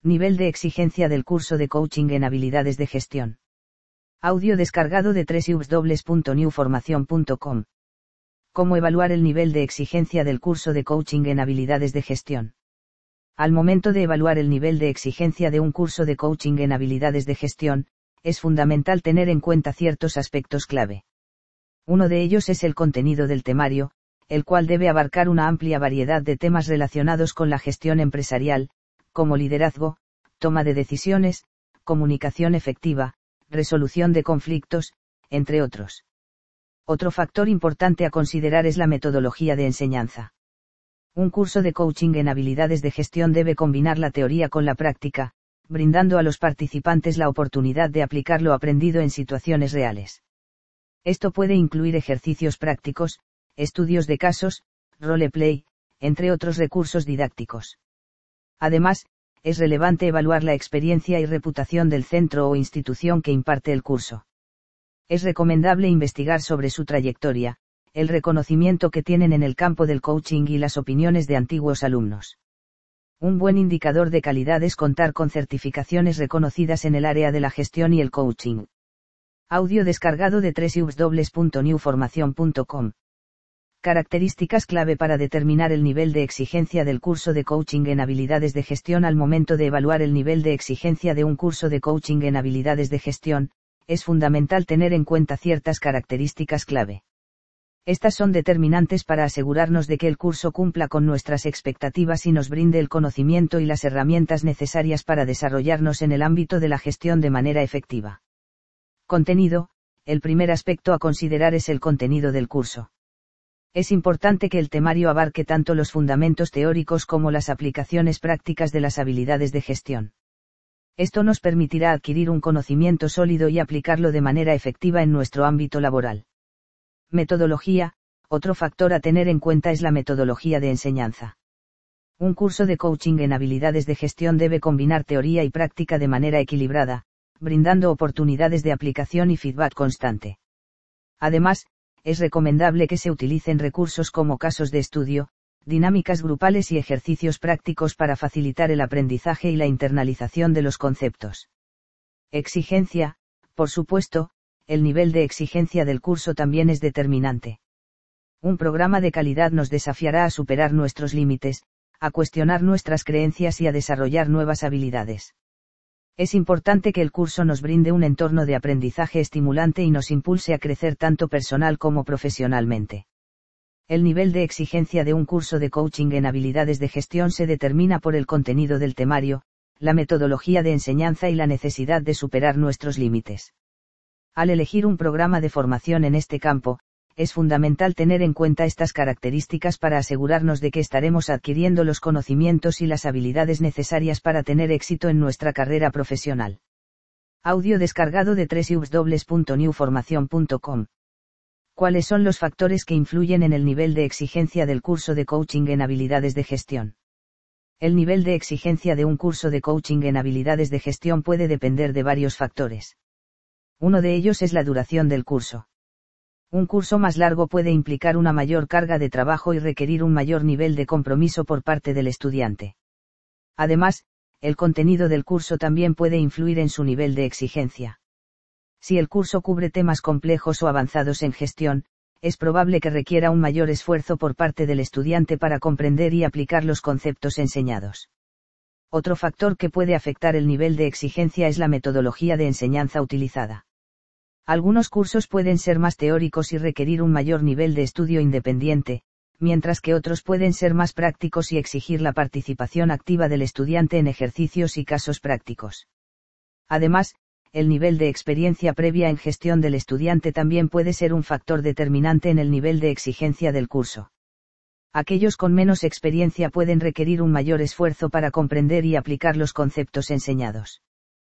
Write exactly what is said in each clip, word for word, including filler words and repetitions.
Nivel de exigencia del curso de coaching en habilidades de gestión. Audio descargado de doble u doble u doble u punto new formación punto com. ¿Cómo evaluar el nivel de exigencia del curso de coaching en habilidades de gestión? Al momento de evaluar el nivel de exigencia de un curso de coaching en habilidades de gestión, es fundamental tener en cuenta ciertos aspectos clave. Uno de ellos es el contenido del temario, el cual debe abarcar una amplia variedad de temas relacionados con la gestión empresarial, como liderazgo, toma de decisiones, comunicación efectiva, resolución de conflictos, entre otros. Otro factor importante a considerar es la metodología de enseñanza. Un curso de coaching en habilidades de gestión debe combinar la teoría con la práctica, brindando a los participantes la oportunidad de aplicar lo aprendido en situaciones reales. Esto puede incluir ejercicios prácticos, estudios de casos, roleplay, entre otros recursos didácticos. Además, es relevante evaluar la experiencia y reputación del centro o institución que imparte el curso. Es recomendable investigar sobre su trayectoria, el reconocimiento que tienen en el campo del coaching y las opiniones de antiguos alumnos. Un buen indicador de calidad es contar con certificaciones reconocidas en el área de la gestión y el coaching. Audio descargado de doble u doble u doble u punto new formación punto com. Características clave para determinar el nivel de exigencia del curso de coaching en habilidades de gestión. Al momento de evaluar el nivel de exigencia de un curso de coaching en habilidades de gestión, es fundamental tener en cuenta ciertas características clave. Estas son determinantes para asegurarnos de que el curso cumpla con nuestras expectativas y nos brinde el conocimiento y las herramientas necesarias para desarrollarnos en el ámbito de la gestión de manera efectiva. Contenido. El primer aspecto a considerar es el contenido del curso. Es importante que el temario abarque tanto los fundamentos teóricos como las aplicaciones prácticas de las habilidades de gestión. Esto nos permitirá adquirir un conocimiento sólido y aplicarlo de manera efectiva en nuestro ámbito laboral. Metodología. Otro factor a tener en cuenta es la metodología de enseñanza. Un curso de coaching en habilidades de gestión debe combinar teoría y práctica de manera equilibrada, brindando oportunidades de aplicación y feedback constante. Además, es recomendable que se utilicen recursos como casos de estudio, dinámicas grupales y ejercicios prácticos para facilitar el aprendizaje y la internalización de los conceptos. Exigencia. Por supuesto, el nivel de exigencia del curso también es determinante. Un programa de calidad nos desafiará a superar nuestros límites, a cuestionar nuestras creencias y a desarrollar nuevas habilidades. Es importante que el curso nos brinde un entorno de aprendizaje estimulante y nos impulse a crecer tanto personal como profesionalmente. El nivel de exigencia de un curso de coaching en habilidades de gestión se determina por el contenido del temario, la metodología de enseñanza y la necesidad de superar nuestros límites. Al elegir un programa de formación en este campo, es fundamental tener en cuenta estas características para asegurarnos de que estaremos adquiriendo los conocimientos y las habilidades necesarias para tener éxito en nuestra carrera profesional. Audio descargado de doble u doble u doble u punto new formación punto com. ¿Cuáles son los factores que influyen en el nivel de exigencia del curso de coaching en habilidades de gestión? El nivel de exigencia de un curso de coaching en habilidades de gestión puede depender de varios factores. Uno de ellos es la duración del curso. Un curso más largo puede implicar una mayor carga de trabajo y requerir un mayor nivel de compromiso por parte del estudiante. Además, el contenido del curso también puede influir en su nivel de exigencia. Si el curso cubre temas complejos o avanzados en gestión, es probable que requiera un mayor esfuerzo por parte del estudiante para comprender y aplicar los conceptos enseñados. Otro factor que puede afectar el nivel de exigencia es la metodología de enseñanza utilizada. Algunos cursos pueden ser más teóricos y requerir un mayor nivel de estudio independiente, mientras que otros pueden ser más prácticos y exigir la participación activa del estudiante en ejercicios y casos prácticos. Además, el nivel de experiencia previa en gestión del estudiante también puede ser un factor determinante en el nivel de exigencia del curso. Aquellos con menos experiencia pueden requerir un mayor esfuerzo para comprender y aplicar los conceptos enseñados.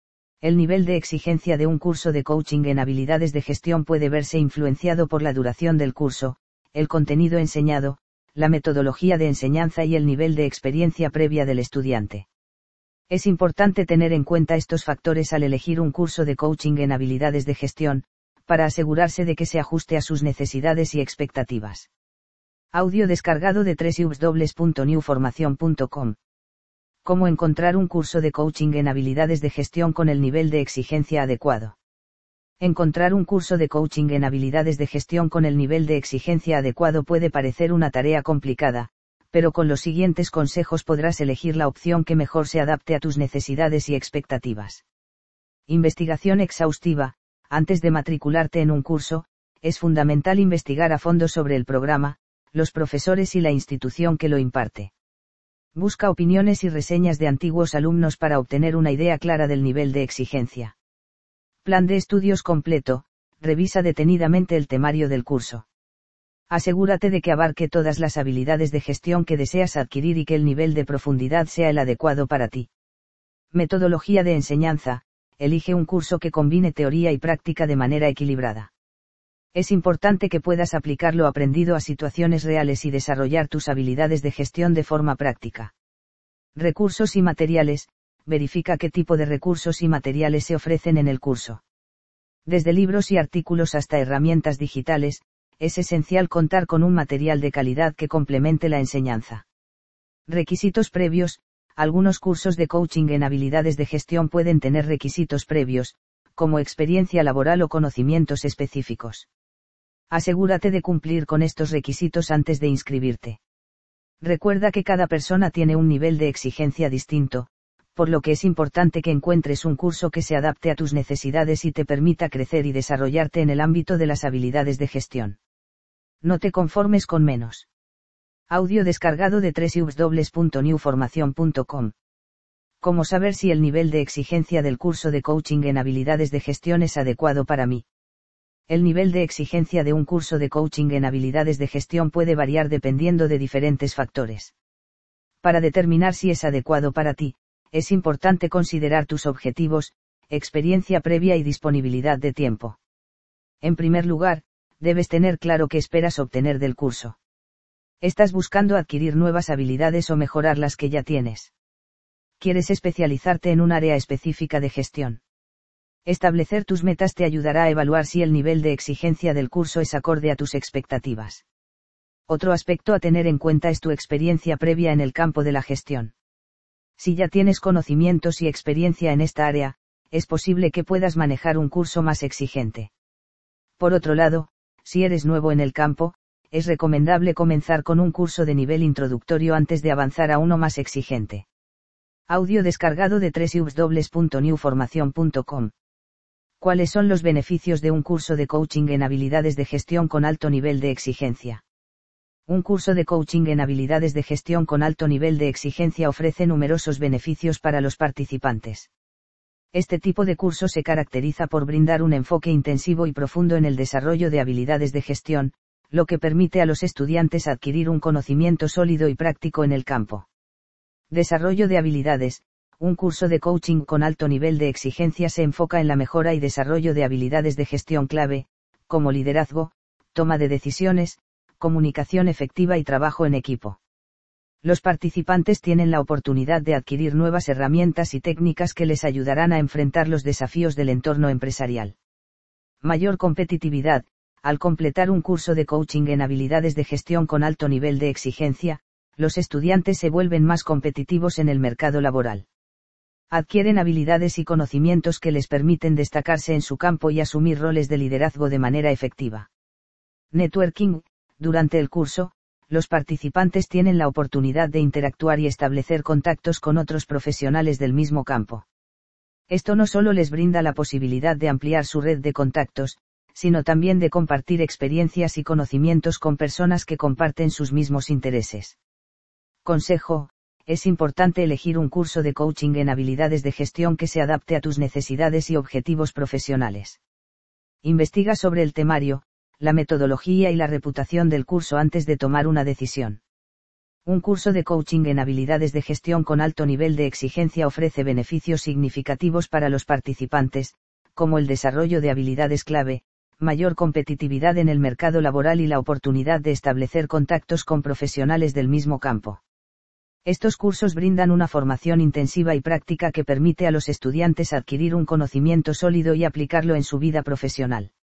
El nivel de exigencia de un curso de coaching en habilidades de gestión puede verse influenciado por la duración del curso, el contenido enseñado, la metodología de enseñanza y el nivel de experiencia previa del estudiante. Es importante tener en cuenta estos factores al elegir un curso de coaching en habilidades de gestión, para asegurarse de que se ajuste a sus necesidades y expectativas. Audio descargado de doble u doble u doble u punto new formación punto com. Cómo encontrar un curso de coaching en habilidades de gestión con el nivel de exigencia adecuado. Encontrar un curso de coaching en habilidades de gestión con el nivel de exigencia adecuado puede parecer una tarea complicada, pero con los siguientes consejos podrás elegir la opción que mejor se adapte a tus necesidades y expectativas. Investigación exhaustiva. Antes de matricularte en un curso, es fundamental investigar a fondo sobre el programa, los profesores y la institución que lo imparte. Busca opiniones y reseñas de antiguos alumnos para obtener una idea clara del nivel de exigencia. Plan de estudios completo. Revisa detenidamente el temario del curso. Asegúrate de que abarque todas las habilidades de gestión que deseas adquirir y que el nivel de profundidad sea el adecuado para ti. Metodología de enseñanza. Elige un curso que combine teoría y práctica de manera equilibrada. Es importante que puedas aplicar lo aprendido a situaciones reales y desarrollar tus habilidades de gestión de forma práctica. Recursos y materiales. Verifica qué tipo de recursos y materiales se ofrecen en el curso. Desde libros y artículos hasta herramientas digitales, es esencial contar con un material de calidad que complemente la enseñanza. Requisitos previos. Algunos cursos de coaching en habilidades de gestión pueden tener requisitos previos, como experiencia laboral o conocimientos específicos. Asegúrate de cumplir con estos requisitos antes de inscribirte. Recuerda que cada persona tiene un nivel de exigencia distinto, por lo que es importante que encuentres un curso que se adapte a tus necesidades y te permita crecer y desarrollarte en el ámbito de las habilidades de gestión. No te conformes con menos. Audio descargado de doble u doble u doble u punto new formación punto com. ¿Cómo saber si el nivel de exigencia del curso de coaching en habilidades de gestión es adecuado para mí? El nivel de exigencia de un curso de coaching en habilidades de gestión puede variar dependiendo de diferentes factores. Para determinar si es adecuado para ti, es importante considerar tus objetivos, experiencia previa y disponibilidad de tiempo. En primer lugar, debes tener claro qué esperas obtener del curso. ¿Estás buscando adquirir nuevas habilidades o mejorar las que ya tienes? ¿Quieres especializarte en un área específica de gestión? Establecer tus metas te ayudará a evaluar si el nivel de exigencia del curso es acorde a tus expectativas. Otro aspecto a tener en cuenta es tu experiencia previa en el campo de la gestión. Si ya tienes conocimientos y experiencia en esta área, es posible que puedas manejar un curso más exigente. Por otro lado, si eres nuevo en el campo, es recomendable comenzar con un curso de nivel introductorio antes de avanzar a uno más exigente. Audio descargado de doble u doble u doble u punto new formación punto com. ¿Cuáles son los beneficios de un curso de coaching en habilidades de gestión con alto nivel de exigencia? Un curso de coaching en habilidades de gestión con alto nivel de exigencia ofrece numerosos beneficios para los participantes. Este tipo de curso se caracteriza por brindar un enfoque intensivo y profundo en el desarrollo de habilidades de gestión, lo que permite a los estudiantes adquirir un conocimiento sólido y práctico en el campo. Desarrollo de habilidades. Un curso de coaching con alto nivel de exigencia se enfoca en la mejora y desarrollo de habilidades de gestión clave, como liderazgo, toma de decisiones, comunicación efectiva y trabajo en equipo. Los participantes tienen la oportunidad de adquirir nuevas herramientas y técnicas que les ayudarán a enfrentar los desafíos del entorno empresarial. Mayor competitividad. Al completar un curso de coaching en habilidades de gestión con alto nivel de exigencia, los estudiantes se vuelven más competitivos en el mercado laboral. Adquieren habilidades y conocimientos que les permiten destacarse en su campo y asumir roles de liderazgo de manera efectiva. Networking. Durante el curso, los participantes tienen la oportunidad de interactuar y establecer contactos con otros profesionales del mismo campo. Esto no solo les brinda la posibilidad de ampliar su red de contactos, sino también de compartir experiencias y conocimientos con personas que comparten sus mismos intereses. Consejo. Es importante elegir un curso de coaching en habilidades de gestión que se adapte a tus necesidades y objetivos profesionales. Investiga sobre el temario, la metodología y la reputación del curso antes de tomar una decisión. Un curso de coaching en habilidades de gestión con alto nivel de exigencia ofrece beneficios significativos para los participantes, como el desarrollo de habilidades clave, mayor competitividad en el mercado laboral y la oportunidad de establecer contactos con profesionales del mismo campo. Estos cursos brindan una formación intensiva y práctica que permite a los estudiantes adquirir un conocimiento sólido y aplicarlo en su vida profesional.